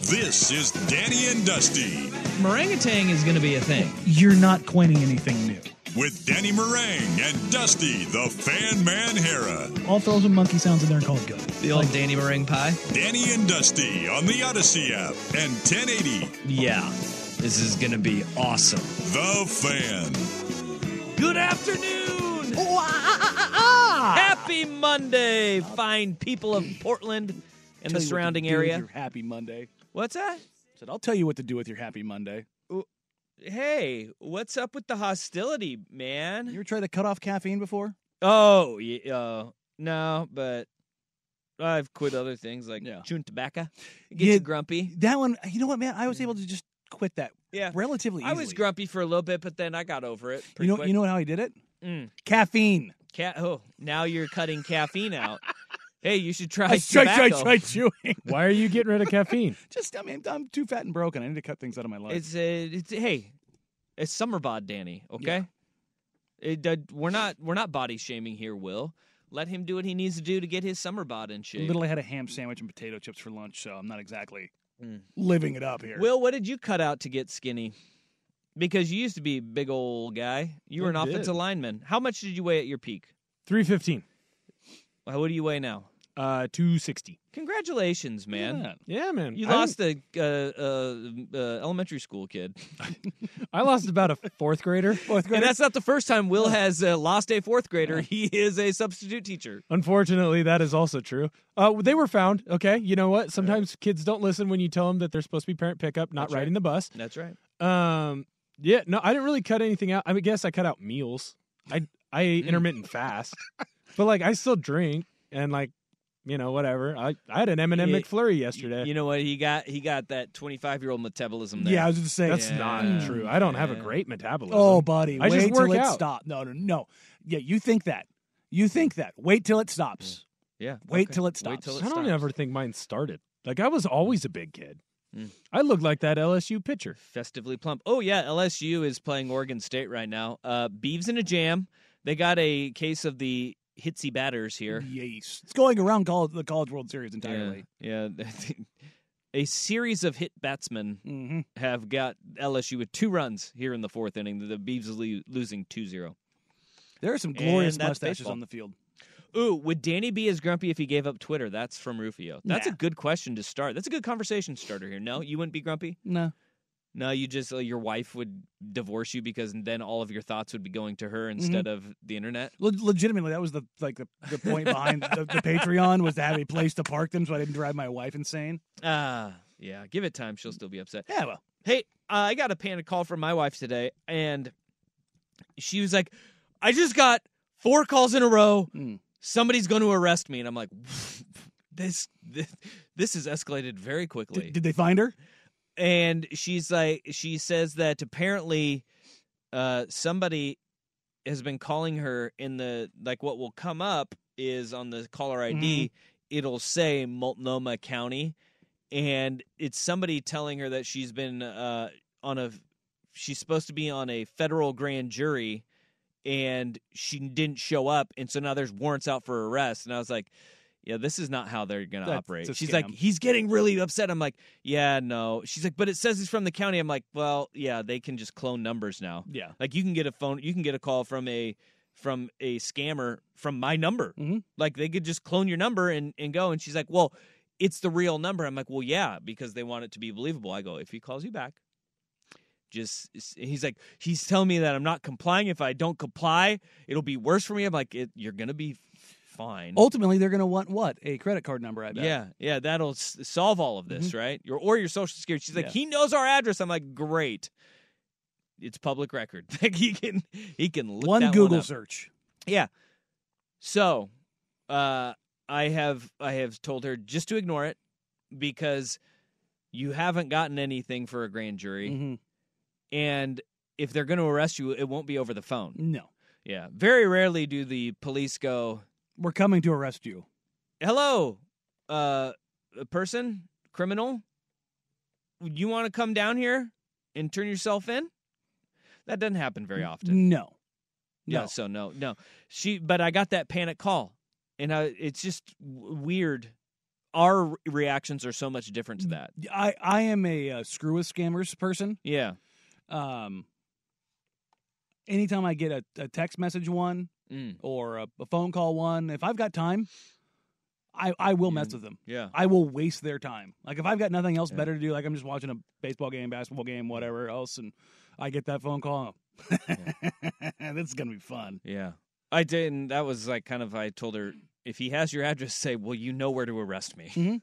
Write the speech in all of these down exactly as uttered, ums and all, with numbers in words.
This is Danny and Dusty. Meringatang is going to be a thing. You're not coining anything new. With Danny Meringue and Dusty, the Fan Man Hera. I'll throw some monkey sounds in there and call it good. The old like, Danny Meringue pie. Danny and Dusty on the Odyssey app and ten eighty. Yeah, this is going to be awesome. The Fan. Good afternoon. Oh, ah, ah, ah. Happy Monday, fine people of Portland and the surrounding area. Your happy Monday. What's that? I said, I'll tell you what to do with your happy Monday. Hey, what's up with the hostility, man? You ever tried to cut off caffeine before? Oh, yeah, uh, no, but I've quit other things like yeah. chewing tobacco. It gets yeah, you grumpy. That one, you know what, man? I was able to just quit that yeah. relatively easily. I was grumpy for a little bit, but then I got over it pretty You know, quick. you know how I did it? Mm. Caffeine. Ca- oh, now you're cutting caffeine out. Hey, you should try I try, tobacco. try, try chewing. Why are you getting rid of caffeine? Just, I mean, I'm too fat and broken. I need to cut things out of my life. It's, uh, it's hey, it's summer bod, Danny. Okay, yeah. it, uh, we're not we're not body shaming here. Will let him do what he needs to do to get his summer bod in shape. Literally had a ham sandwich and potato chips for lunch, so I'm not exactly mm. living it up here. Will, what did you cut out to get skinny? Because you used to be a big old guy. You were I an did. offensive lineman. How much did you weigh at your peak? three fifteen. Well, what do you weigh now? Uh, two sixty. Congratulations, man. Yeah, yeah man. You I lost a uh, uh, uh, elementary school kid. I lost about a fourth grader. Fourth grader? And that's not the first time Will has uh, lost a fourth grader. He is a substitute teacher. Unfortunately, that is also true. Uh, they were found. Okay, you know what? Sometimes kids don't listen when you tell them that they're supposed to be parent pickup, not That's riding right. the bus. That's right. Um, yeah, no, I didn't really cut anything out. I mean, guess I cut out meals. I I ate intermittent fast, but like I still drink and like. You know, whatever. I, I had an M and M Yeah, McFlurry yesterday. You know what? He got he got that twenty-five-year-old metabolism there. Yeah, I was going to say. That's Yeah. not true. I don't have a Yeah. great metabolism. Oh, buddy. I wait just work till it out. stops. No, no, no. Yeah, you think that. You think that. Wait till it stops. Yeah. Wait okay. till it Wait stops. till it I don't stops. ever think mine started. Like, I was always a big kid. Mm. I looked like that L S U pitcher. Festively plump. Oh, yeah, L S U is playing Oregon State right now. Uh, Beavs in a jam. They got a case of the hitsy batters here. Yes. It's going around college, the College World Series entirely. Yeah. yeah. A series of hit batsmen Mm-hmm. have got L S U with two runs here in the fourth inning. The Beavs is lo- losing two zero. There are some glorious And that's mustaches baseball. on the field. Ooh, would Danny be as grumpy if he gave up Twitter? That's from Rufio. That's Nah. a good question to start. That's a good conversation starter here. No, you wouldn't be grumpy? No. No, you just, uh, your wife would divorce you because then all of your thoughts would be going to her instead Mm-hmm. of the internet? Le- legitimately, that was the like the, the point behind the, the Patreon was to have a place to park them so I didn't drive my wife insane. Ah, yeah. Give it time. She'll still be upset. Yeah, well. Hey, uh, I got a panic call from my wife today, and she was like, I just got four calls in a row. Mm. Somebody's going to arrest me. And I'm like, this this, this has escalated very quickly. Did, did they find her? And she's like, she says that apparently uh, somebody has been calling her in the, like what will come up is on the caller I D, Mm. it'll say Multnomah County. And it's somebody telling her that she's been uh, on a, she's supposed to be on a federal grand jury and she didn't show up. And so now there's warrants out for arrest. And I was like, yeah, this is not how they're going to That's operate. a She's scam. like, he's getting really upset. I'm like, yeah, no. She's like, but it says he's from the county. I'm like, well, yeah, they can just clone numbers now. Yeah. Like you can get a phone, you can get a call from a from a scammer from my number. Mm-hmm. Like they could just clone your number and, and go. And she's like, well, it's the real number. I'm like, well, yeah, because they want it to be believable. I go, if he calls you back, just he's like, he's telling me that I'm not complying. If I don't comply, it'll be worse for me. I'm like, it, you're gonna be fine. Ultimately, they're going to want what? A credit card number, I bet. Yeah, yeah, that'll s- solve all of this, Mhm. right? Your or your social security. She's like, Yeah. he knows our address. I'm like, great. It's public record. Like he can he can look One that Google one up. search. Yeah. So, uh, I have I have told her just to ignore it because you haven't gotten anything for a grand jury, Mm-hmm. and if they're going to arrest you, it won't be over the phone. No. Yeah. Very rarely do the police go, We're coming to arrest you. hello, uh, a person, criminal, you want to come down here and turn yourself in? That doesn't happen very often. No. Yeah, No. so no, no. She, but I got that panic call, and I, it's just w- weird our reactions are so much different to that. I, I am a uh, screw with scammers person. Yeah. Um, anytime I get a, a text message one Mm. or a, a phone call one, if I've got time, I, I will mess with them. Yeah. I will waste their time. Like if I've got nothing else Yeah. better to do, like I'm just watching a baseball game, basketball game, whatever else, and I get that phone call, this is gonna be fun. Yeah. I did, and that was like kind of, I told her, if he has your address, say, well, you know where to arrest me. Mhm.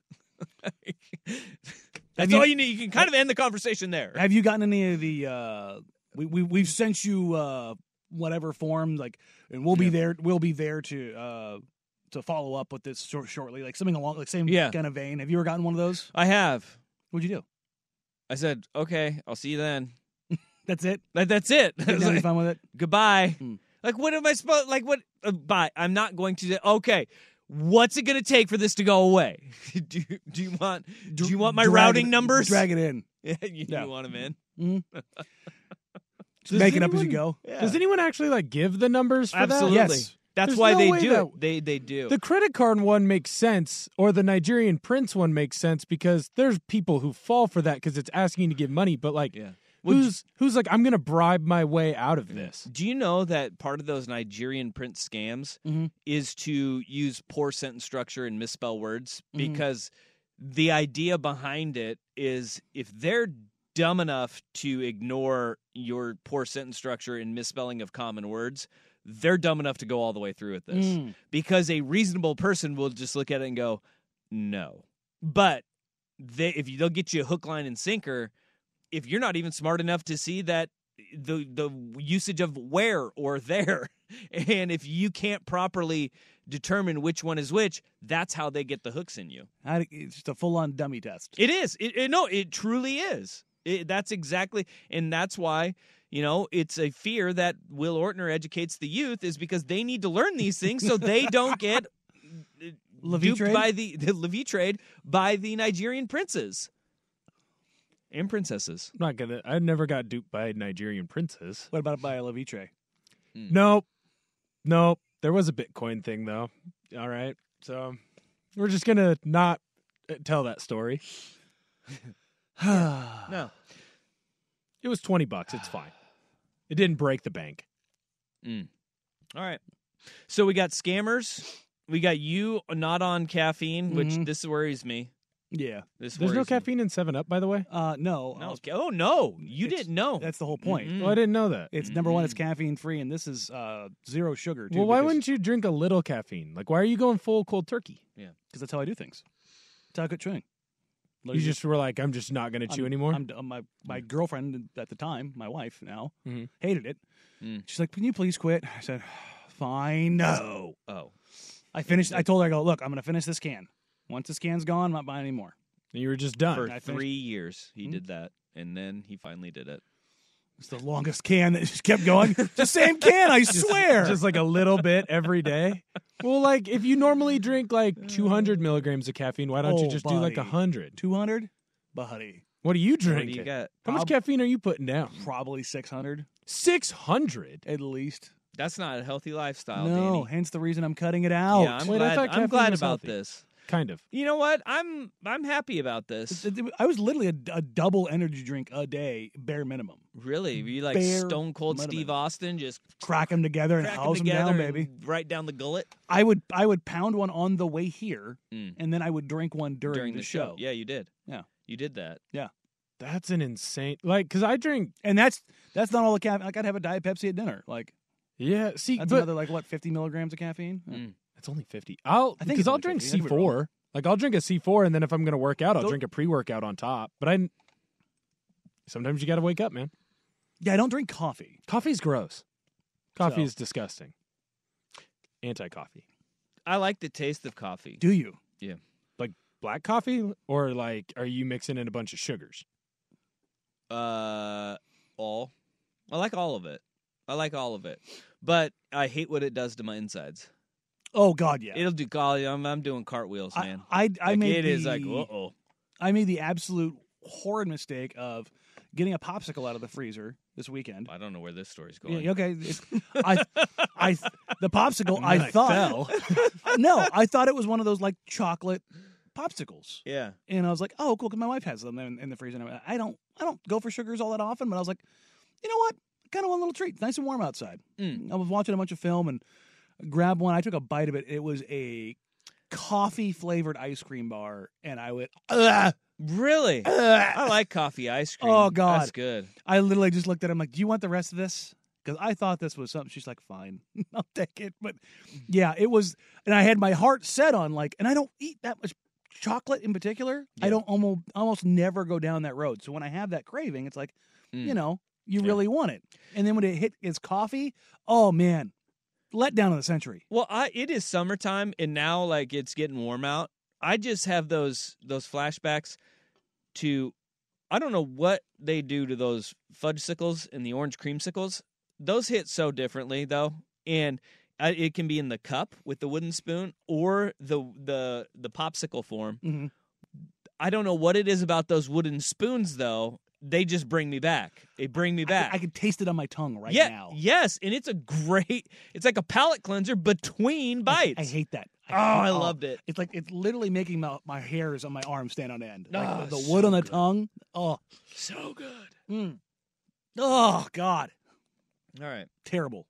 That's you- all you need. You can kind of end the conversation there. Have you gotten any of the? Uh, we we we've sent you uh, whatever form, like, and we'll be Yeah. there. We'll be there to uh, to follow up with this short, shortly, like something along like same Yeah. kind of vein. Have you ever gotten one of those? I have. What'd you do? I said, okay, I'll see you then. That's it. That, that's it. I Get was down, you like, fine with it. goodbye. Hmm. Like, what am I supposed? Like, what? Uh, bye. I'm not going to. do- Okay, what's it going to take for this to go away? do you, Do you want? Do you want my Drag routing it- numbers? Drag it in. Yeah, you, Yeah. you want them in? Just Does make it up as you anyone- go. Yeah. Does anyone actually like give the numbers for Absolutely. that? Yes. That's There's why no they way do that- it. They they do. The credit card one makes sense, or the Nigerian prince one makes sense because there's people who fall for that because it's asking you to give money. But like, yeah. Well, who's who's like, I'm gonna bribe my way out of this? Do you know that part of those Nigerian print scams Mhm. is to use poor sentence structure and misspell words? Mhm. Because the idea behind it is if they're dumb enough to ignore your poor sentence structure and misspelling of common words, they're dumb enough to go all the way through with this. Mm. Because a reasonable person will just look at it and go, no. But they, if you, they'll get you a hook, line, and sinker if you're not even smart enough to see that the the usage of where or there, and if you can't properly determine which one is which, that's how they get the hooks in you. How to- It's just a full on dummy test. It is. It, it, no, it truly is. It, that's exactly, and that's why, you know, it's a fear that Will Ortner educates the youth is because they need to learn these things so they don't get Levitrade? duped by the, the Levitrade by the Nigerian princes and princesses. I'm not gonna. I never got duped by a Nigerian princess. What about by a Levitre? Nope, nope. There was a Bitcoin thing though. All right, so we're just gonna not uh, tell that story. No. It was twenty bucks. It's fine. It didn't break the bank. Mm. All right. So we got scammers. We got you not on caffeine, which Mhm. this worries me. Yeah. This There's no worries me. caffeine in Seven Up, by the way. Uh, no. No. uh, ca- Oh no, you It's- didn't know. That's the whole point. Mm-mm. Oh, I didn't know that. It's number one. It's Mm. caffeine free, and this is uh, zero sugar. Too, Well, why because- wouldn't you drink a little caffeine? Like, why are you going full cold turkey? Because that's how I do things. That's how I quit chewing. You just were like, I'm just not going to chew I'm- anymore. I'm, uh, my my girlfriend at the time, my wife now, Mhm. hated it. Mm. She's like, "Can you please quit?" I said, "Fine, no." Oh. I finished. I told her, "I go, look, I'm going to finish this can. Once this can's gone, I'm not buying any more." And you were just done. For I finished- three years, he Hmm? did that, and then he finally did it. It's the longest can that just kept going. The same can, I swear. Just like a little bit every day. Well, like if you normally drink like two hundred milligrams of caffeine, why don't you Oh, just do like buddy. one hundred? two hundred, buddy. What are you What do drinking? you got? How much Prob- caffeine are you putting down? Probably six hundred six hundred? at least. That's not a healthy lifestyle, no, Danny. hence the reason I'm cutting it out. Yeah, I'm Wait, I glad. thought I'm caffeine glad was about healthy. this. Kind of. You know what? I'm I'm happy about this. It- it- I was literally a, a double energy drink a day, bare minimum. Really, you like Bare Stone Cold minimum. Steve Austin, just Crack them together and crack 'em house them together, down, and baby. right down the gullet I would I would pound one on the way here, Mm. and then I would drink one during, during the, the show. Yeah, you did. Yeah. you did that. That's an insane. Like, because I drink. And that's that's not all the caffeine. Like I'd have a Diet Pepsi at dinner. Like Yeah, see, that's but another like what fifty milligrams of caffeine. Yeah. Mm. it's only fifty. I'll I think because it's I'll only drink fifty. I C could be wrong. four. Like I'll drink a C four, and then if I'm gonna work out, I'll Don't- drink a pre workout on top. But I sometimes you got to wake up, man. Yeah, I don't drink coffee. Coffee's gross. Coffee So- is disgusting. Anti coffee. I like the taste of coffee. Do you? Black coffee, or like, are you mixing in a bunch of sugars? Uh, all. I like all of it. I like all of it, but I hate what it does to my insides. Oh God, yeah. It'll do. Golly, I'm I'm doing cartwheels, I man. I, I Like, made it the, is like, uh oh. I made the absolute horrid mistake of getting a popsicle out of the freezer this weekend. I don't know where this story's going. Yeah, okay. It's, I, I, the popsicle. And I then I thought no, I thought it was one of those like chocolate popsicles. Yeah. And I was like, oh, cool, because my wife has them in, in the freezer. And I don't, I don't go for sugars all that often, but I was like, you know what? Kind of want a little treat. Nice and warm outside. Mm. I was watching a bunch of film and grabbed one. I took a bite of it. It was a coffee flavored ice cream bar, and I went, ugh, Really? ugh. I like coffee ice cream. Oh, God. That's good. I literally just looked at him like, do you want the rest of this? Because I thought this was something. She's like, fine, I'll take it. But yeah, it was, and I had my heart set on like, and I don't eat that much chocolate in particular. Yeah. I don't almost almost never go down that road. So when I have that craving, it's like, Mm. you know, you Yeah. really want it. And then when it hit its coffee, oh man, let down of the century. Well, I, it is summertime, and now like it's getting warm out. I just have those those flashbacks to, I don't know what they do to those fudgesicles and the orange creamsicles. Those hit so differently though, and I, it can be in the cup with the wooden spoon or the the the popsicle form. Mm-hmm. I don't know what it is about those wooden spoons though. They just bring me back. They bring me back. I, I can taste it on my tongue right yeah, now. Yes, and it's a great. It's like a palate cleanser between bites. I, I hate that. Oh, I oh, loved it. It's like it's literally making my, my hairs on my arm stand on end. Like Oh, the, the so wood on the good. tongue. Oh, So good. mm. oh God, All right. terrible.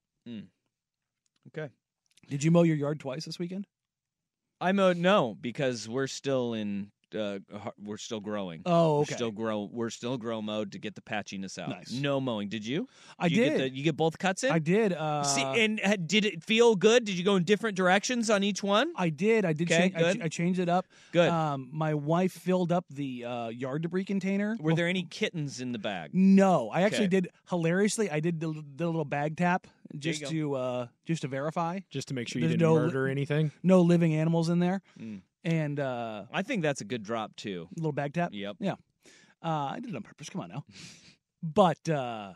Okay. Did you mow your yard twice this weekend? I mowed no because we're still in. Uh, har- we're still growing. Oh, We're okay. still grow. We're still grow mode to get the patchiness out. Nice. No mowing. Did you? I you did. Get the, you get both cuts in. I did. Uh, See, and uh, did it feel good? Did you go in different directions on each one? I did. I did. Okay, change, I, good. ch- I changed it up. Good. Um, my wife filled up the uh, yard debris container. Were there any kittens in the bag? No, I actually Okay. did. Hilariously, I did the, the little bag tap just go. to uh, just to verify Just to make sure you There's didn't no- murder anything. no living animals in there, Mm. and uh, I think that's a good drop too. little bag tap. Yep. Uh, I did it on purpose. Come on now. But uh,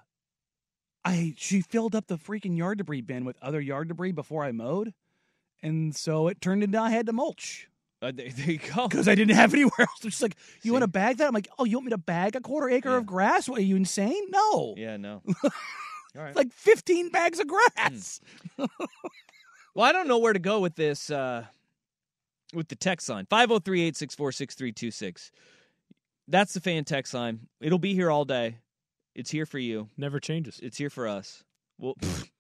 I she filled up the freaking yard debris bin with other yard debris before I mowed, and so it turned into I had to mulch Uh, there, there you go. because I didn't have anywhere else. She's like, "You See? want to bag that?" I'm like, "Oh, you want me to bag a quarter acre Yeah. of grass? What, are you insane? No, Yeah. No. All right. it's like fifteen bags of grass." Well, I don't know where to go with this, uh, with the text line. five oh three, eight six four, six three two six. That's the fan text line. It'll be here all day. It's here for you. Never changes. It's here for us. Well,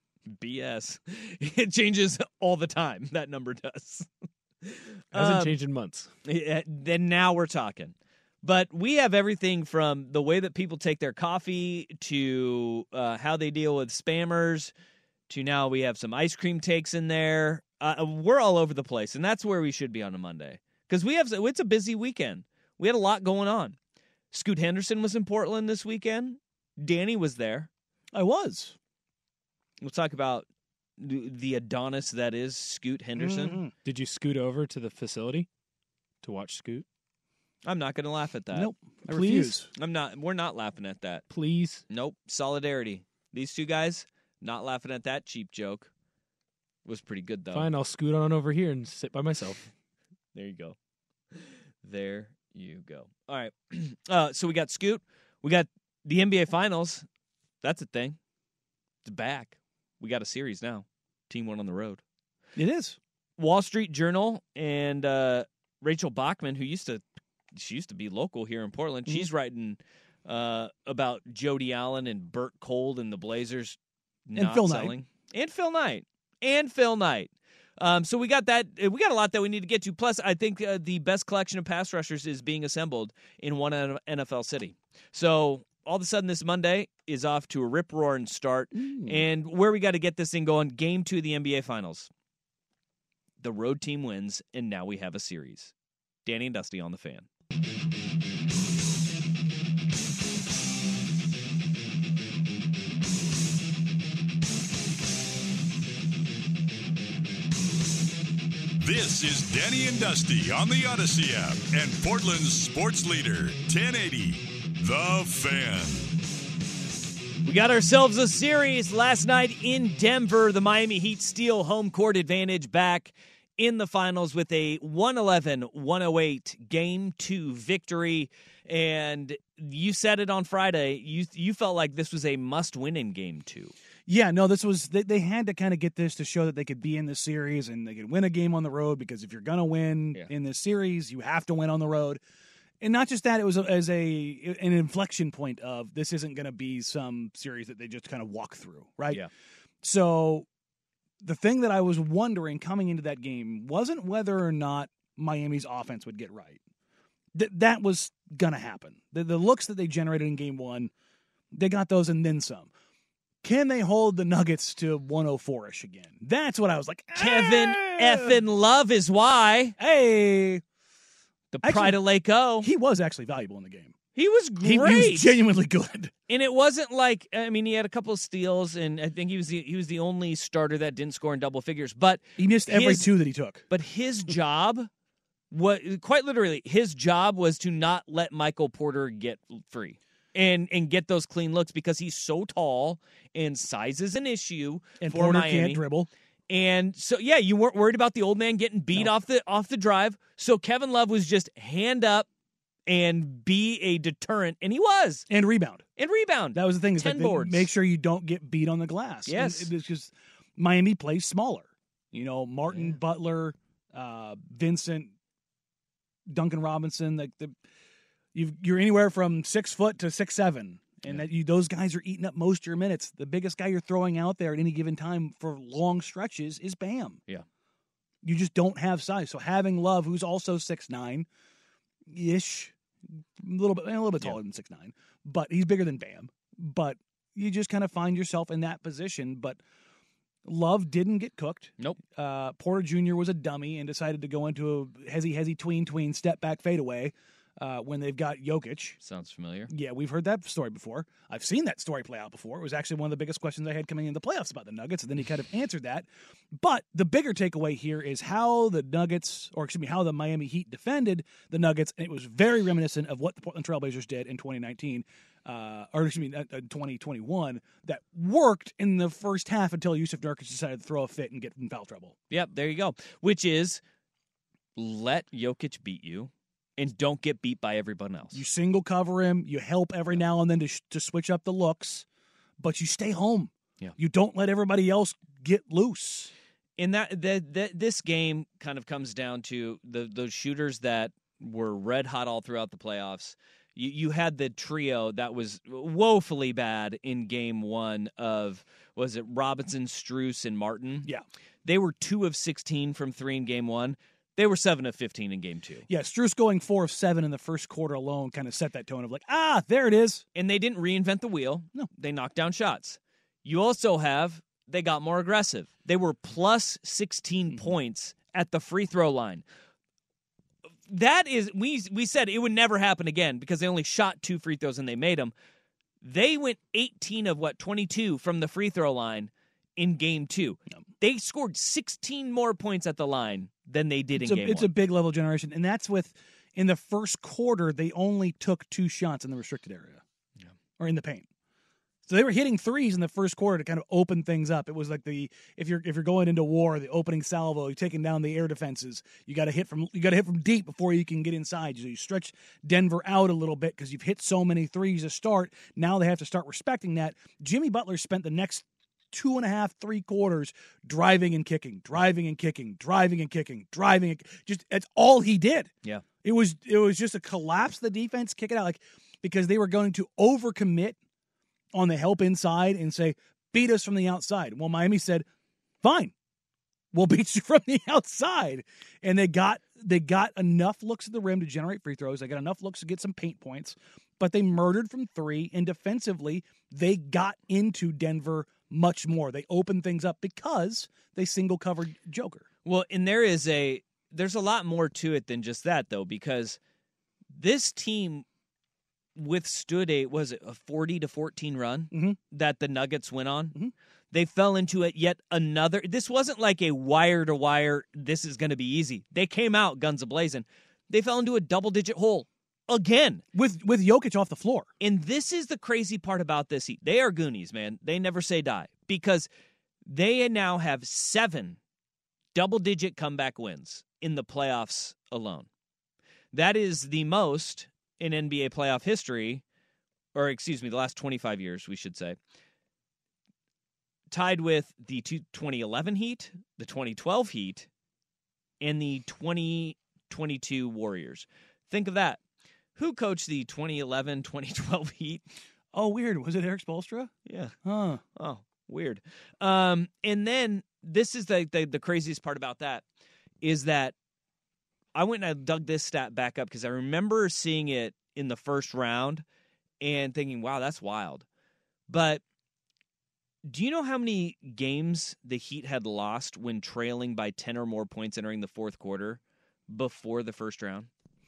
B S. It changes all the time. That number does. Hasn't Um, changed in months. Yeah, then now we're talking. But we have everything from the way that people take their coffee to uh, how they deal with spammers to now we have some ice cream takes in there. Uh, we're all over the place, and that's where we should be on a Monday because we have it's a busy weekend. We had a lot going on. Scoot Henderson was in Portland this weekend. Danny was there. I was. We'll talk about the the Adonis that is Scoot Henderson. Mhm. Did you scoot over to the facility to watch Scoot? I'm not going to laugh at that. Nope. I Please? refuse. I'm not. We're not laughing at that. Please. Nope. Solidarity. These two guys not laughing at that cheap joke. Was pretty good though. Fine, I'll scoot on over here and sit by myself. There you go. There you go. All right. Uh, so we got Scoot. We got the N B A Finals. That's a thing. It's back. We got a series now. Team one on the road. It is. Wall Street Journal and uh, Rachel Bachman, who used to, she used to be local here in Portland. Mhm. She's writing uh, about Jody Allen and Burt Cold and the Blazers And not Phil Knight. selling. And Phil Knight. And Phil Knight. Um, so we got that. We got a lot that we need to get to. Plus, I think uh, the best collection of pass rushers is being assembled in one N F L city. So all of a sudden, this Monday is off to a rip-roaring start. Mm. And where we got to get this thing going, game two of the N B A Finals. The road team wins, and now we have a series. Danny and Dusty on the Fan. This is Danny and Dusty on the Odyssey app and Portland's sports leader, ten eighty, The Fan. We got ourselves a series last night in Denver. The Miami Heat steal home court advantage back in the finals with a one eleven one oh eight game two victory. And you said it on Friday. You you felt like this was a must-win in game two. Yeah, no, this was they, they had to kind of get this to show that they could be in the series and they could win a game on the road, because if you're going to win Yeah. in this series, you have to win on the road. And not just that, it was a, as a an inflection point of this isn't going to be some series that they just kind of walk through, right? Yeah. So the thing that I was wondering coming into that game wasn't whether or not Miami's offense would get right. Th- that was going to happen. The, the looks that they generated in game one, they got those and then some. Can they hold the Nuggets to one oh four-ish again? That's what I was like. Kevin "Ah!" effing Love is why. Hey, The Actually, pride of Lake O. he was actually valuable in the game. He was He, great. he was genuinely good. And it wasn't like, I mean, he had a couple of steals, and I think he was the he was the only starter that didn't score in double figures. But He missed every His- two that he took. but his job, was quite literally, his job was to not let Michael Porter get free and and get those clean looks, because he's so tall and size is an issue And for Porter Miami. can't dribble. And so, yeah, you weren't worried about the old man getting beat No. off the off the drive. So Kevin Love was just hand up and be a deterrent, and he was. And rebound. And rebound. That was the thing. Is ten like, they- boards. make sure you don't get beat on the glass. And Yes. it- it's just Miami plays smaller. You know, Martin, Yeah. Butler, uh, Vincent, Duncan Robinson. Like the, you've, you're anywhere from six foot to six seven, and Yeah. that you those guys are eating up most of your minutes. The biggest guy you're throwing out there at any given time for long stretches is Bam. Yeah. You just don't have size. So having Love, who's also six nine ish, a little bit a little bit Yeah. taller than six nine, but he's bigger than Bam. But you just kind of find yourself in that position. But Love didn't get cooked. Nope. Uh, Porter Junior was a dummy and decided to go into a hezzy hezzy tween tween step back fadeaway uh, when they've got Jokic. Sounds familiar. Yeah, we've heard that story before. I've seen that story play out before. It was actually one of the biggest questions I had coming into the playoffs about the Nuggets, and then he kind of answered that. But the bigger takeaway here is how the Nuggets, or excuse me, how the Miami Heat defended the Nuggets, and it was very reminiscent of what the Portland Trailblazers did in twenty nineteen, uh, or excuse me, uh, uh, twenty twenty-one, that worked in the first half until Yusuf Nurkic decided to throw a fit and get in foul trouble. Yep, there you go. Which is let Jokic beat you and don't get beat by everyone else. You single cover him, you help every now and then to, sh- to switch up the looks, but you stay home. Yeah. You don't let everybody else get loose. And that, that, that this game kind of comes down to the those shooters that were red hot all throughout the playoffs. You, you had the trio that was woefully bad in game one of, was it Robinson, Strus, and Martin? Yeah. They were two of sixteen from three in game one. They were seven of fifteen in game two. Yeah, Strus going four of seven in the first quarter alone kind of set that tone of like, ah, there it is. And they didn't reinvent the wheel. No. They knocked down shots. You also have, they got more aggressive. They were plus sixteen Mhm. points at the free throw line. That is, we we said it would never happen again because they only shot two free throws and they made them. They went eighteen of what, twenty-two from the free throw line in game two. Yep. They scored sixteen more points at the line than they did It's, in a, game it's one. a big level generation. And that's with, in the first quarter, they only took two shots in the restricted area Yeah. or in the paint. So they were hitting threes in the first quarter to kind of open things up. It was like the if you're if you're going into war, the opening salvo, you're taking down the air defenses. You got to hit from you got to hit from deep before you can get inside. So you stretch Denver out a little bit because you've hit so many threes to start. Now they have to start respecting that. Jimmy Butler spent the next two and a half, three quarters driving and kicking, driving and kicking, driving and kicking, driving. And, just that's all he did. Yeah. It was it was just a collapse of the defense, kick it out, like because they were going to overcommit on the help inside and say, beat us from the outside. Well, Miami said, fine, we'll beat you from the outside. And they got they got enough looks at the rim to generate free throws. They got enough looks to get some paint points, but they murdered from three. And defensively, they got into Denver much more. They opened things up because they single covered Joker. Well, and there is a there's a lot more to it than just that, though, because this team withstood a was it a forty to fourteen run Mhm. that the Nuggets went on. Mhm. They fell into it yet another. This wasn't like a wire to wire. This is going to be easy. They came out guns a blazing. They fell into a double digit hole again. With with Jokic off the floor. And this is the crazy part about this Heat. They are Goonies, man. They never say die because they now have seven double-digit comeback wins in the playoffs alone. That is the most in N B A playoff history, or excuse me, the last twenty-five years, we should say. tied with the two- twenty eleven Heat, the twenty twelve Heat, and the twenty twenty-two Warriors. Think of that. Who coached the twenty eleven twenty twelve Heat? Oh, weird. Was it Eric Spoelstra? Yeah. Huh. Oh, weird. Um, and then this is the, the the craziest part about that is that I went and I dug this stat back up because I remember seeing it in the first round and thinking, wow, that's wild. But do you know how many games the Heat had lost when trailing by ten or more points entering the fourth quarter before the first round?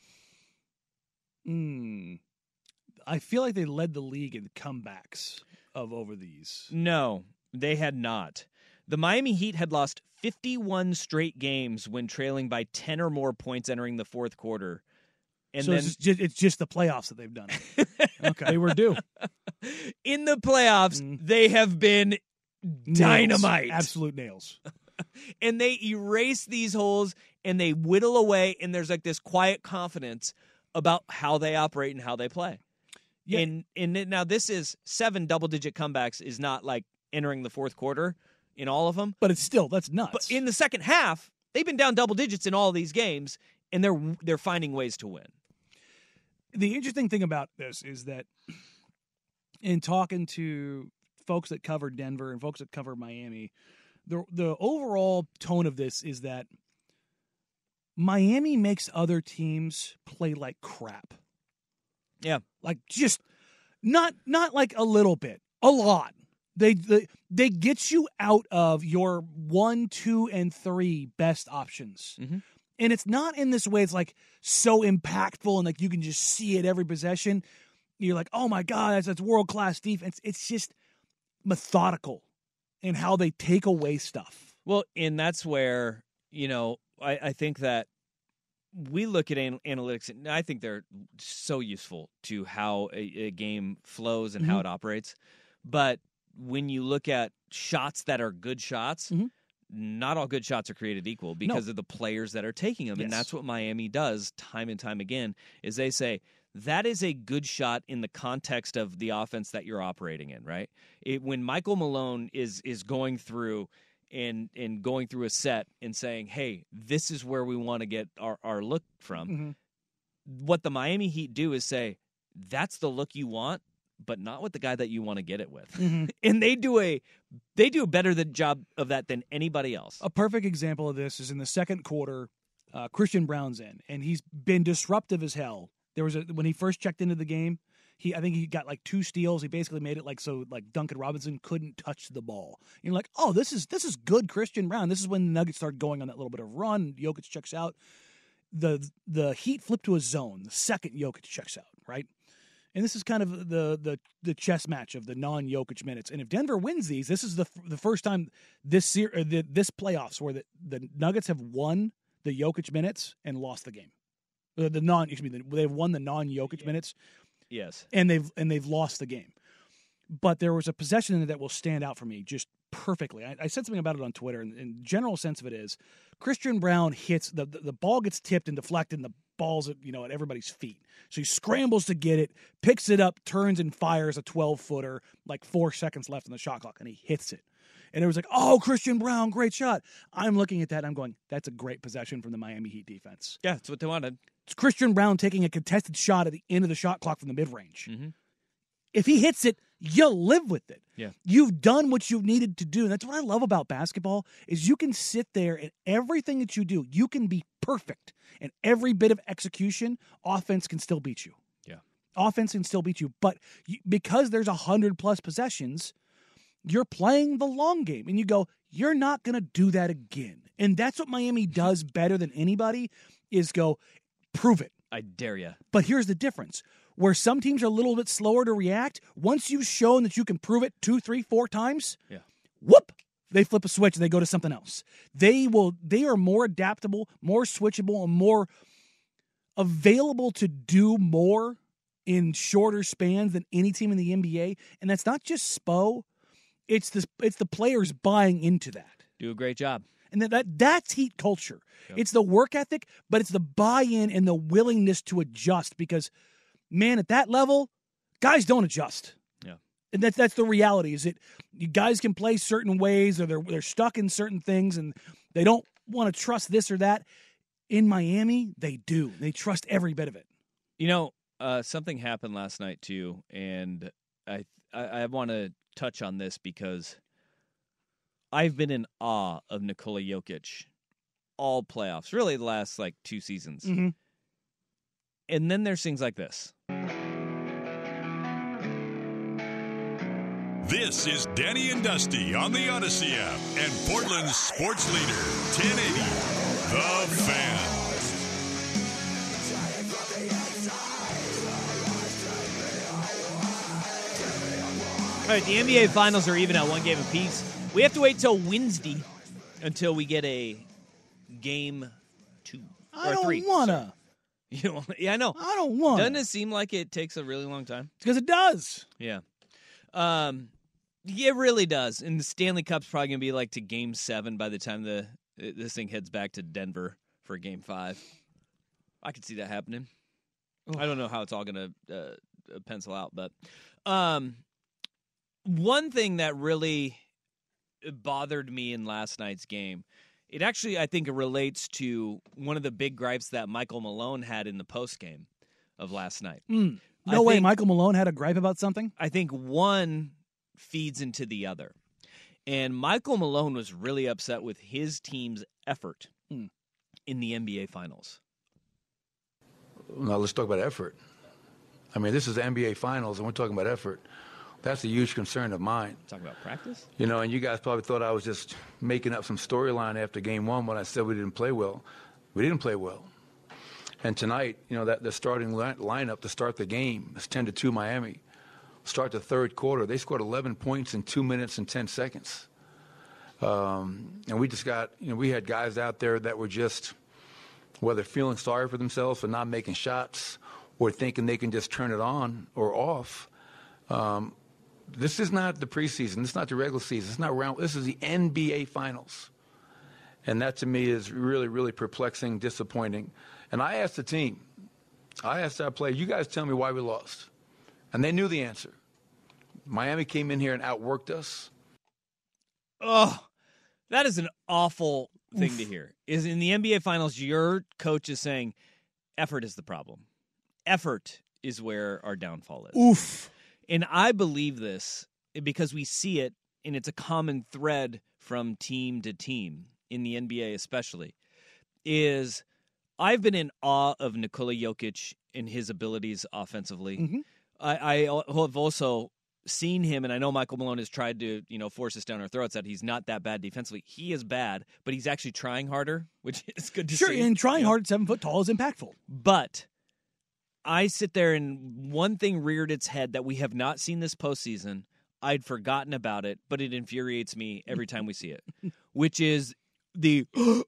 Hmm. I feel like they led the league in comebacks of over these. No, they had not. The Miami Heat had lost fifty-one straight games when trailing by ten or more points entering the fourth quarter. And so then it's just, it's just the playoffs that they've done it. Okay. They were due. in the playoffs, Mm. they have been Nails. dynamite. Absolute nails. And they erase these holes and they whittle away, and there's like this quiet confidence about how they operate and how they play. Yeah. And and now this is seven double-digit comebacks is not like entering the fourth quarter in all of them. But it's still, that's nuts. But in the second half, they've been down double digits in all these games, and they're they're finding ways to win. The interesting thing about this is that in talking to folks that cover Denver and folks that cover Miami, the the overall tone of this is that Miami makes other teams play like crap. Yeah. Like just not not like a little bit, a lot. They they, they get you out of your one, two, and three best options. Mm-hmm. And it's not in this way. It's like so impactful and like you can just see it every possession. You're like, oh my God, that's, that's world-class defense. It's just methodical in how they take away stuff. Well, and that's where, you know, I, I think that we look at an, analytics, and I think they're so useful to how a, a game flows and Mm-hmm. how it operates. But when you look at shots that are good shots, Mhm. not all good shots are created equal because No. of the players that are taking them. Yes. And that's what Miami does time and time again, is they say, that is a good shot in the context of the offense that you're operating in, right? It, when Michael Malone is is going through and and going through a set and saying, hey, this is where we want to get our, our look from, Mm-hmm. what the Miami Heat do is say, that's the look you want, but not with the guy that you want to get it with. Mm-hmm. And they do a they do a better than job of that than anybody else. A perfect example of this is in the second quarter, uh, Christian Brown's in, and he's been disruptive as hell. There was a when he first checked into the game, he I think he got like two steals. He basically made it like so like Duncan Robinson couldn't touch the ball. And you're like, oh, this is this is good Christian Brown. This is when the Nuggets started going on that little bit of run. Jokic checks out. The the Heat flip to a zone. The second Jokic checks out, right? And this is kind of the the the chess match of the non-Jokic minutes. And if Denver wins these, this is the the first time this ser- uh, the, this playoffs where the, the Nuggets have won the Jokic minutes and lost the game. Uh, the non, excuse me, they've won the non-Jokic Yeah. minutes, Yes. and they've and they've lost the game. But there was a possession in it that will stand out for me just perfectly. I, I said something about it on Twitter, and, and the general sense of it is Christian Brown hits the, the the ball gets tipped and deflected, and the ball's at, you know at everybody's feet. So he scrambles to get it, picks it up, turns and fires a twelve footer, like four seconds left on the shot clock, and he hits it. And it was like, oh, Christian Brown, great shot. I'm looking at that, and I'm going, that's a great possession from the Miami Heat defense. Yeah, that's what they wanted. It's Christian Brown taking a contested shot at the end of the shot clock from the mid-range. Mm-hmm. If he hits it, you'll live with it. Yeah. You've done what you needed to do. And that's what I love about basketball is you can sit there and everything that you do, you can be perfect. And every bit of execution, offense can still beat you. Yeah. Offense can still beat you. But you, because there's one hundred plus possessions, you're playing the long game. And you go, you're not going to do that again. And that's what Miami does better than anybody is go, prove it. I dare you. But here's the difference. Where some teams are a little bit slower to react, once you've shown that you can prove it two, three, four times, Yeah. whoop, they flip a switch and they go to something else. They will. They are more adaptable, more switchable, and more available to do more in shorter spans than any team in the N B A. And that's not just Spo. It's the, it's the players buying into that. Do a great job. And that, that that's Heat culture. Yep. It's the work ethic, but it's the buy-in and the willingness to adjust because, man, at that level, guys don't adjust. Yeah. And that's that's the reality. Is that you guys can play certain ways, or they're they're stuck in certain things, and they don't want to trust this or that. In Miami, they do. They trust every bit of it. You know, uh, something happened last night too, and I I, I want to touch on this because I've been in awe of Nikola Jokic all playoffs, really the last like two seasons. Mm-hmm. And then there's things like this. This is Danny and Dusty on the Odyssey app and Portland's sports leader, ten eighty, The Fan. All right, the N B A Finals are even at one game apiece. We have to wait till Wednesday until we get a game two I or don't three. wanna. You know, yeah, I know. I don't want. Doesn't it seem like it takes a really long time? Because it does. Yeah. Um, yeah, it really does. And the Stanley Cup's probably going to be like to game seven by the time the this thing heads back to Denver for game five. I could see that happening. Oh. I don't know how it's all going to uh, pencil out, but um, one thing that really bothered me in last night's game, it actually, I think it relates to one of the big gripes that Michael Malone had in the postgame of last night. Mm. No I way think, Michael Malone had a gripe about something? I think one feeds into the other. And Michael Malone was really upset with his team's effort mm. in the N B A Finals. Now, let's talk about effort. I mean, this is the N B A Finals, and we're talking about effort. That's a huge concern of mine. Talk about practice? You know, and you guys probably thought I was just making up some storyline after game one when I said we didn't play well. We didn't play well. And tonight, you know, that the starting li- lineup to start the game is ten to two Miami. Start the third quarter. They scored eleven points in two minutes and ten seconds. Um, and we just got, you know, we had guys out there that were just, whether feeling sorry for themselves for not making shots or thinking they can just turn it on or off. Um, This is not the preseason. This is not the regular season. It's not round. This is the N B A Finals. And that, to me, is really, really perplexing, disappointing. And I asked the team, I asked our players, you guys tell me why we lost. And they knew the answer. Miami came in here and outworked us. Oh, that is an awful thing Oof. to hear. Is in the N B A Finals, your coach is saying effort is the problem. Effort is where our downfall is. Oof. And I believe this because we see it, and it's a common thread from team to team, in the N B A especially, is I've been in awe of Nikola Jokic and his abilities offensively. Mm-hmm. I, I have also seen him, and I know Michael Malone has tried to, you know, force us down our throats that he's not that bad defensively. He is bad, but he's actually trying harder, which is good to sure, see. Sure, and trying you know? hard at seven foot tall is impactful. But I sit there and one thing reared its head that we have not seen this postseason. I'd forgotten about it, but it infuriates me every time we see it, which is the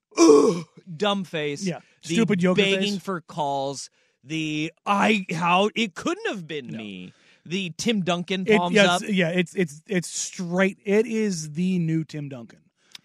dumb face, yeah, the stupid Joker begging face. for calls, the I how it couldn't have been no. me, the Tim Duncan palms it, yes, up. Yeah, it's it's it's straight. It is the new Tim Duncan,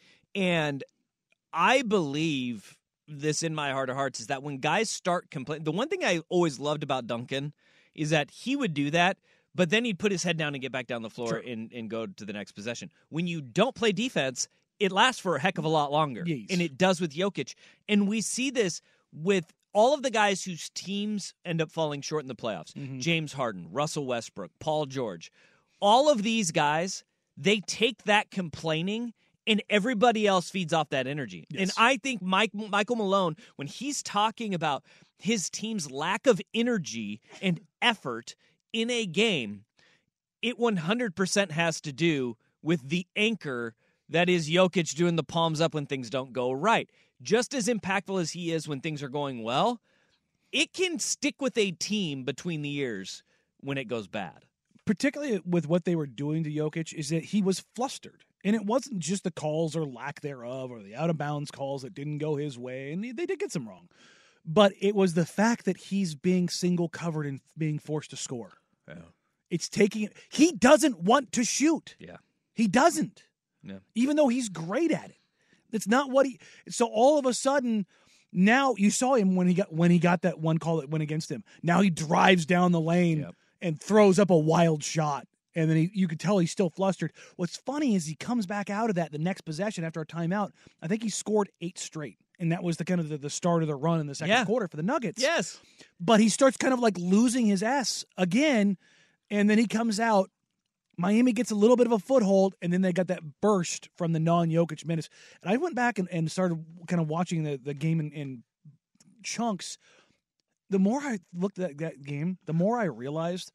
and I believe this in my heart of hearts is that when guys start complaining, the one thing I always loved about Duncan is that he would do that, but then he'd put his head down and get back down the floor sure. and, and go to the next possession. When you don't play defense, it lasts for a heck of a lot longer. Yes. And it does with Jokic. And we see this with all of the guys whose teams end up falling short in the playoffs. Mm-hmm. James Harden, Russell Westbrook, Paul George. All of these guys, they take that complaining and everybody else feeds off that energy. Yes. And I think Mike, Michael Malone, when he's talking about his team's lack of energy and effort in a game, it one hundred percent has to do with the anchor that is Jokic doing the palms up when things don't go right. Just as impactful as he is when things are going well, it can stick with a team between the ears when it goes bad. Particularly with what they were doing to Jokic, is that he was flustered. And it wasn't just the calls or lack thereof or the out-of-bounds calls that didn't go his way, and they, they did get some wrong. But it was the fact that he's being single-covered and being forced to score. Yeah. It's taking it. He doesn't want to shoot. Yeah. He doesn't. Yeah. Even though he's great at it. It's not what he so all of a sudden now you saw him when he got when he got that one call that went against him. Now he drives down the lane yep. and throws up a wild shot And then he, you could tell he's still flustered. What's funny is he comes back out of that the next possession after a timeout. I think he scored eight straight. And that was the kind of the, the start of the run in the second Yeah. quarter for the Nuggets. Yes. But he starts kind of like losing his ass again. And then he comes out. Miami gets a little bit of a foothold, and then they got that burst from the non-Jokic minutes. And I went back and, and started kind of watching the, the game in, in chunks. The more I looked at that game, the more I realized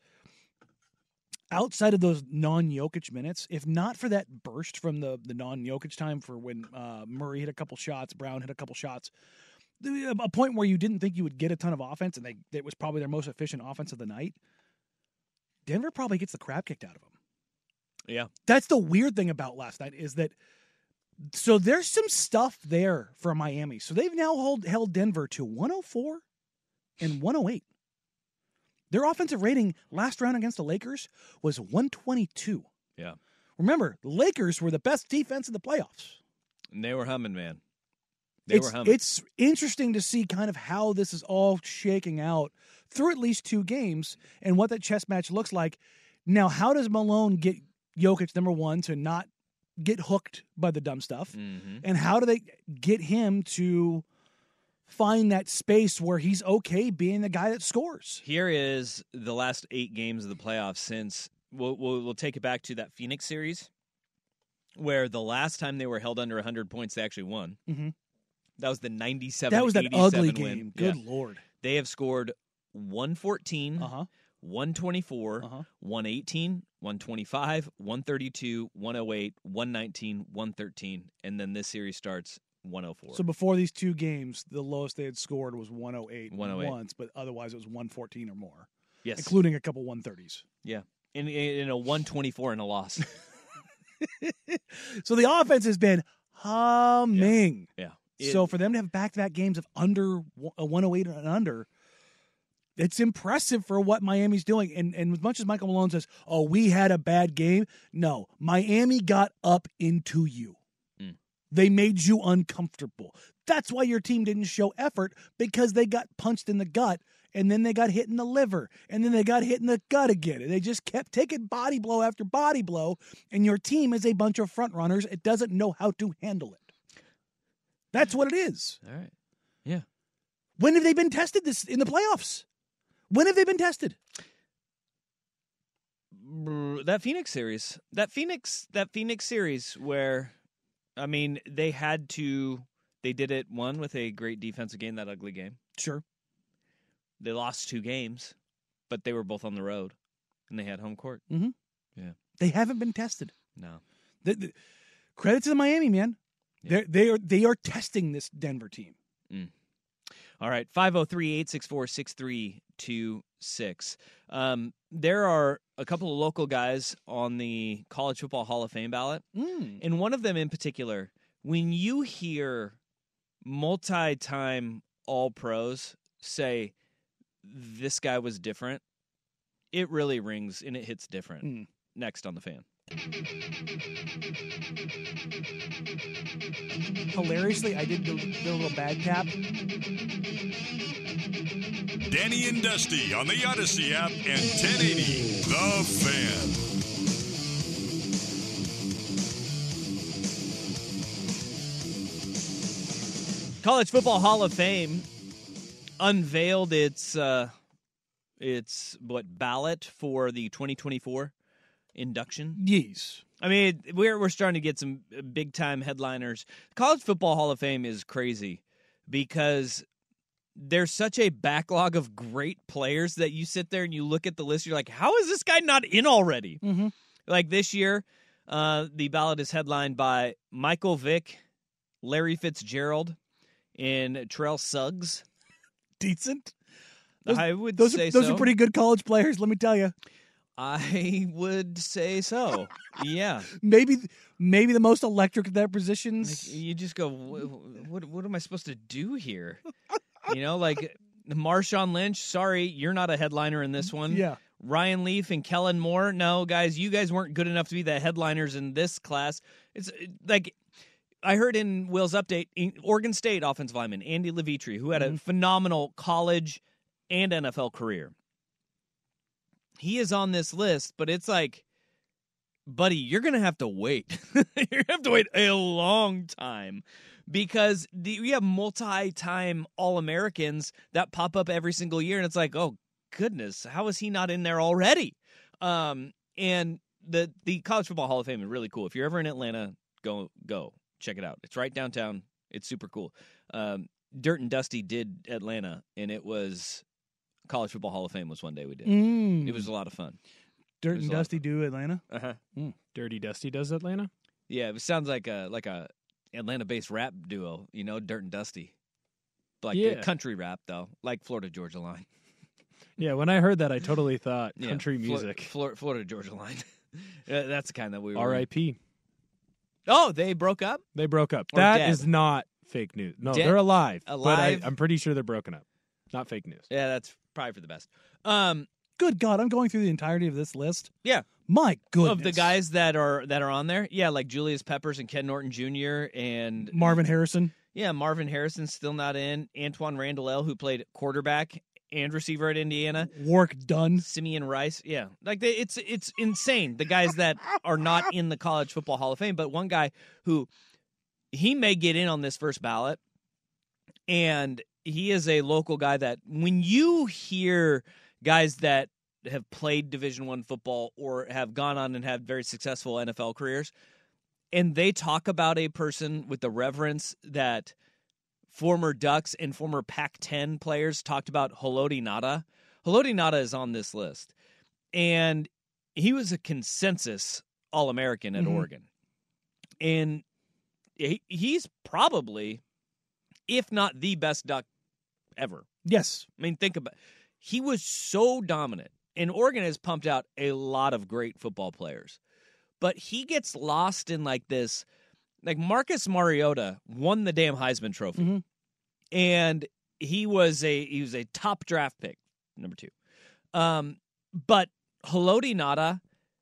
outside of those non-Jokic minutes, if not for that burst from the, the non-Jokic time for when uh, Murray hit a couple shots, Brown hit a couple shots, a point where you didn't think you would get a ton of offense, and they it was probably their most efficient offense of the night, Denver probably gets the crap kicked out of them. Yeah. That's the weird thing about last night is that so there's some stuff there for Miami. So they've now hold, held Denver to one oh four and one oh eight. Their offensive rating last round against the Lakers was one twenty-two. Yeah. Remember, the Lakers were the best defense in the playoffs. And they were humming, man. They It's, were humming. it's interesting to see kind of how this is all shaking out through at least two games and what that chess match looks like. Now, how does Malone get Jokic, number one, to not get hooked by the dumb stuff? Mhm. And how do they get him to find that space where he's okay being the guy that scores? Here is the last eight games of the playoffs since we'll, we'll, we'll take it back to that Phoenix series where the last time they were held under one hundred points, they actually won. Mhm. That was the ninety-seven That was that eighty-seven ugly win. game. Good Yeah. Lord. They have scored one fourteen, Uh-huh. one twenty-four, Uh-huh. one eighteen, one twenty-five, one thirty-two, one oh eight, one nineteen, one thirteen, and then this series starts one oh four. So before these two games, the lowest they had scored was one oh eight, one oh eight. once, but otherwise it was one fourteen or more, yes. including a couple one thirties. Yeah. In, in a one twenty-four and a loss. So the offense has been humming. Yeah. So for them to have back-to-back games of under a one oh eight and under, it's impressive for what Miami's doing. And, and as much as Michael Malone says, oh, we had a bad game, no, Miami got up into you. Mm. They made you uncomfortable. That's why your team didn't show effort, because they got punched in the gut, and then they got hit in the liver, and then they got hit in the gut again. And they just kept taking body blow after body blow, and your team is a bunch of front runners. It doesn't know how to handle it. That's what it is. All right. Yeah. When have they been tested this in the playoffs? When have they been tested? That Phoenix series. That Phoenix that Phoenix series where I mean, they had to they did it one with a great defensive game, that ugly game. Sure. They lost two games, but they were both on the road and they had home court. Mm-hmm. Yeah. They haven't been tested. No. The, the, credit to the Miami, man. Yeah. They're, they are they are testing this Denver team. Mm. All right, five oh three, eight six four, six three two six. Um, there are a couple of local guys on the College Football Hall of Fame ballot, Mm. and one of them in particular, when you hear multi-time All-Pros say, this guy was different, it really rings and it hits different. Mm. Next on The Fan. Hilariously, I did the, the little bag tap. Danny and Dusty on the Odyssey app and ten eighty The Fan. College Football Hall of Fame unveiled its uh, its what ballot for the twenty twenty-four induction. Yes. I mean, we're we're starting to get some big time headliners. College Football Hall of Fame is crazy because there's such a backlog of great players that you sit there and you look at the list, you're like, how is this guy not in already? Mm-hmm. Like this year, uh, the ballot is headlined by Michael Vick, Larry Fitzgerald, and Terrell Suggs. Decent. Those, I would those say are, those so. are pretty good college players, let me tell you. I would say so. Yeah. Maybe maybe the most electric of their Like, positions. you just go, what, what, what am I supposed to do here? You know, like Marshawn Lynch, sorry, you're not a headliner in this one. Yeah. Ryan Leaf and Kellen Moore, no, guys, you guys weren't good enough to be the headliners in this class. It's like, I heard in Will's update, Oregon State offensive lineman Andy Levitri, who had a Mm-hmm. phenomenal college and N F L career. He is on this list, but it's like buddy, you're going to have to wait. You're going to have to wait a long time because the, we have multi-time All-Americans that pop up every single year, and it's like, oh, goodness, how is he not in there already? Um, and the, the College Football Hall of Fame is really cool. If you're ever in Atlanta, go go check it out. It's right downtown. It's super cool. Um, Dirt and Dusty did Atlanta, and it was College Football Hall of Fame was one day we did. Mm. It was a lot of fun. Dirt and Dusty do Atlanta. Uh-huh. Mm. Dirty Dusty does Atlanta? Yeah, it sounds like a like a Atlanta-based rap duo, you know, Dirt and Dusty. Like Yeah. country rap, though, like Florida Georgia Line. Yeah, when I heard that, I totally thought Yeah, country Flo- music. Flor- Florida Georgia Line. Yeah, that's the kind that we were. R I P Oh, they broke up? They broke up. Or That dead. is not fake news. No, Dead? they're alive. Alive? But I, I'm pretty sure they're broken up. Not fake news. Yeah, that's probably for the best. Um, Good God, I'm going through the entirety of this list. yeah, My goodness. of the guys that are that are on there, yeah, like Julius Peppers and Ken Norton Junior and Marvin Harrison. yeah, Marvin Harrison's still not in. Antoine Randall, L, who played quarterback and receiver at Indiana. Work done. Simeon Rice, yeah, like they, it's it's insane. The guys that are not in the College Football Hall of Fame, but one guy who he may get in on this first ballot, and he is a local guy that when you hear guys that have played Division One football or have gone on and had very successful N F L careers, and they talk about a person with the reverence that former Ducks and former Pac ten players talked about, Haloti Ngata. Haloti Ngata is on this list, and he was a consensus All-American at Mhm. Oregon. And he, he's probably, if not the best Duck ever. Yes. I mean, think about it. He was so dominant, and Oregon has pumped out a lot of great football players. But he gets lost in like this, like Marcus Mariota won the damn Heisman Trophy, Mhm. and he was a he was a top draft pick, number two. Um, but Haloti Ngata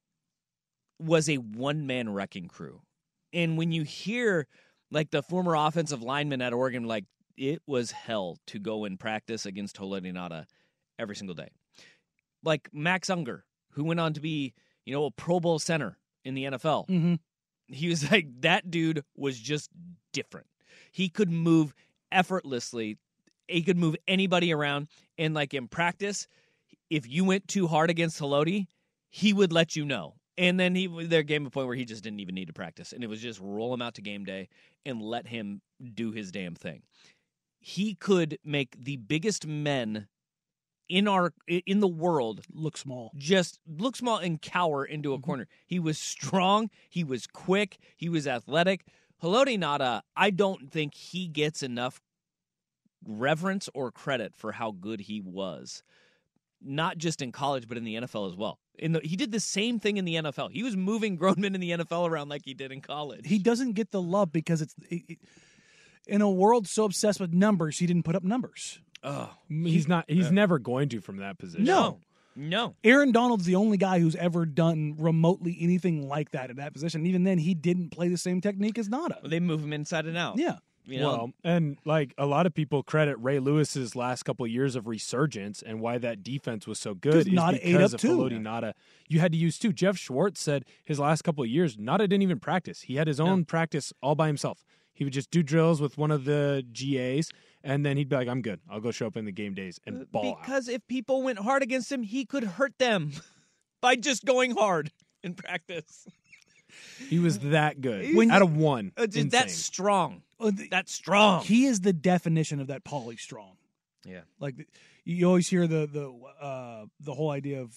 was a one man wrecking crew, and when you hear like the former offensive lineman at Oregon, like it was hell to go and practice against Haloti Ngata every single day. Like Max Unger, who went on to be, you know, a Pro Bowl center in the N F L. Mm-hmm. He was like, that dude was just different. He could move effortlessly. He could move anybody around. And like in practice, if you went too hard against Haloti, he would let you know. And then he there came a point where he just didn't even need to practice. And it was just roll him out to game day and let him do his damn thing. He could make the biggest men in our in the world Look small. just look small and cower into a corner. He was strong. He was quick. He was athletic. Haloti Ngata, I don't think he gets enough reverence or credit for how good he was. Not just in college, but in the N F L as well. In the, he did the same thing in the N F L. He was moving grown men in the N F L around like he did in college. He doesn't get the love because it's it, it, in a world so obsessed with numbers, he didn't put up numbers. oh He's not. He's never going to from that position. No. no. Aaron Donald's the only guy who's ever done remotely anything like that in that position. And even then, he didn't play the same technique as Nada. They move him inside and out. Yeah. You know? Well, and like a lot of people credit Ray Lewis's last couple of years of resurgence and why that defense was so good is Nada ate because up of too. Haloti Ngata. You had to use two. Jeff Schwartz said his last couple of years, Nada didn't even practice. He had his own practice all by himself. He would just do drills with one of the G As, and then he'd be like, "I'm good. I'll go show up in the game days and ball out." Because if people went hard against him, he could hurt them by just going hard in practice. He was that good. When- Out of one, Uh, dude, insane. that's strong. Uh, the- That's strong. He is the definition of that poly strong. Yeah. Like you always hear the the uh, the whole idea of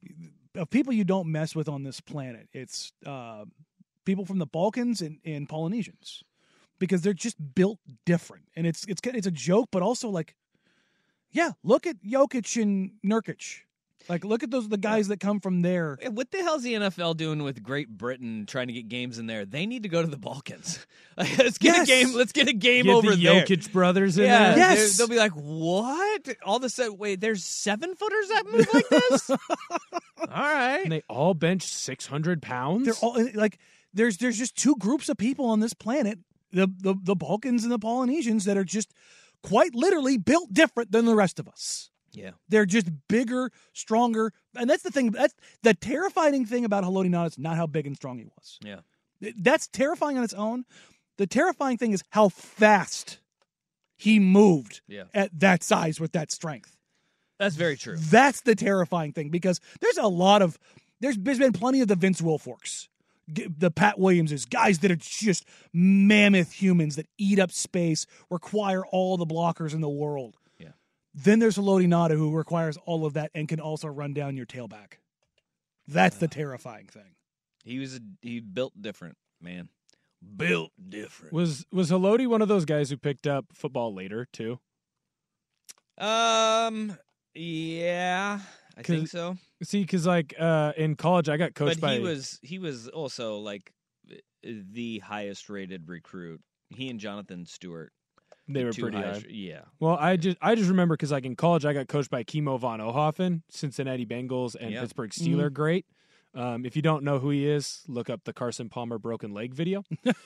of people you don't mess with on this planet. It's uh, people from the Balkans and, and Polynesians because they're just built different, and it's it's it's a joke, but also like, yeah, look at Jokic and Nurkic. Like, look at those the guys that come from there. What the hell's the N F L doing with Great Britain trying to get games in there? They need to go to the Balkans. Like, let's get Yes. a game. Let's get a game Get over the there. Jokic brothers in Yeah, there. Yes. they- they'll be like, "What?" All of a sudden, wait, there's seven footers that move like this. All right, And they all bench six hundred pounds. They're all like there's there's just two groups of people on this planet, the the the Balkans and the Polynesians, that are just quite literally built different than the rest of us. Yeah. They're just bigger, stronger. And that's the thing. That's the terrifying thing about Haloti Ngata is not how big and strong he was. Yeah. That's terrifying on its own. The terrifying thing is how fast he moved Yeah. at that size with that strength. That's very true. That's the terrifying thing because there's a lot of there's, there's been plenty of the Vince Wilforks, the Pat Williamses, guys that are just mammoth humans that eat up space, require all the blockers in the world. Yeah. Then there's Haloti Ngata who requires all of that and can also run down your tailback. That's the terrifying thing. He was a, he built different, man. Built different. Was was Haloti one of those guys who picked up football later too? Um. Yeah, I think so. See, because like uh, in college, I got coached but by. he was he was also like the highest rated recruit. He and Jonathan Stewart. They the were two pretty highest- high. Yeah. Well, I just I just remember because like in college, I got coached by Kimo von Ohoffen, Cincinnati Bengals and Yep. Pittsburgh Steeler. Great. Um, if you don't know who he is, look up the Carson Palmer broken leg video.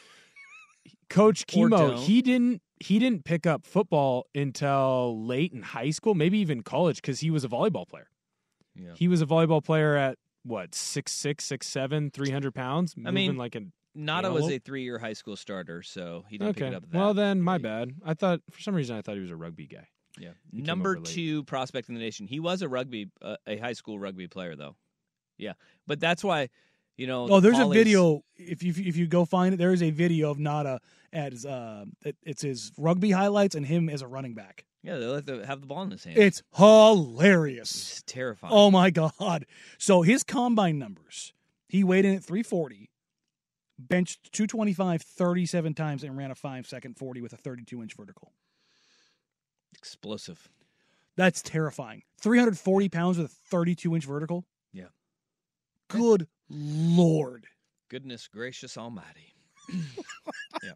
Coach Or Kimo, don't. he didn't he didn't pick up football until late in high school, maybe even college, because he was a volleyball player. Yeah. He was a volleyball player at what six six, six seven, three hundred pounds. I moving mean, like an Nada was animal. a three-year high school starter, so he didn't okay. pick it up that. Well, then my late. bad. I thought for some reason I thought he was a rugby guy. Yeah. He came Number over late. two prospect in the nation. He was a rugby, uh, a high school rugby player, though. Yeah, but that's why, you know. Oh, the there's a Pollies- video. If you if you go find it, there is a video of Nada as uh, it, it's his rugby highlights and him as a running back. Yeah, they let the, have the ball in his hand. It's hilarious. It's terrifying. Oh my god! So his combine numbers: he weighed in at three forty, benched two twenty-five thirty-seven times, and ran a five second forty with a thirty-two inch vertical. Explosive. That's terrifying. three hundred forty pounds with a thirty-two inch vertical. Yeah. Good lord. Goodness gracious almighty. Yeah.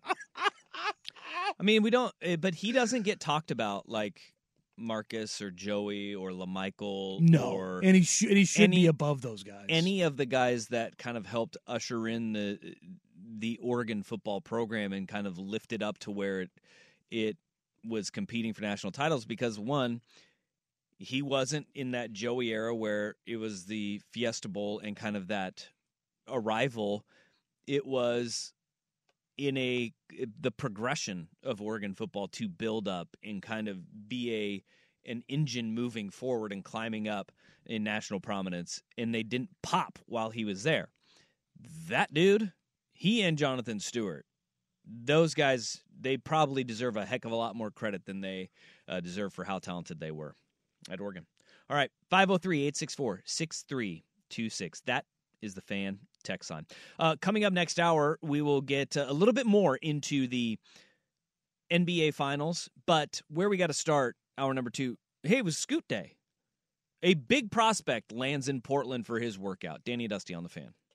I mean, we don't, eh, but he doesn't get talked about like Marcus or Joey or LaMichael No, or and he should and he should any- be above those guys. any of the guys that kind of helped usher in the the Oregon football program and kind of lift it up to where it it was competing for national titles because one, he wasn't in that Joey era where it was the Fiesta Bowl and kind of that arrival. It was in a the progression of Oregon football to build up and kind of be a an engine moving forward and climbing up in national prominence, and they didn't pop while he was there. That dude, he and Jonathan Stewart, those guys, they probably deserve a heck of a lot more credit than they uh, deserve for how talented they were at Oregon. All right, five oh three, eight six four, six three two six. That is the fan text line. Uh, coming up next hour, we will get uh, a little bit more into the N B A Finals, but where we got to start, hour number two, hey, it was Scoot Day. A big prospect lands in Portland for his workout. Danny Dusty on the Fan.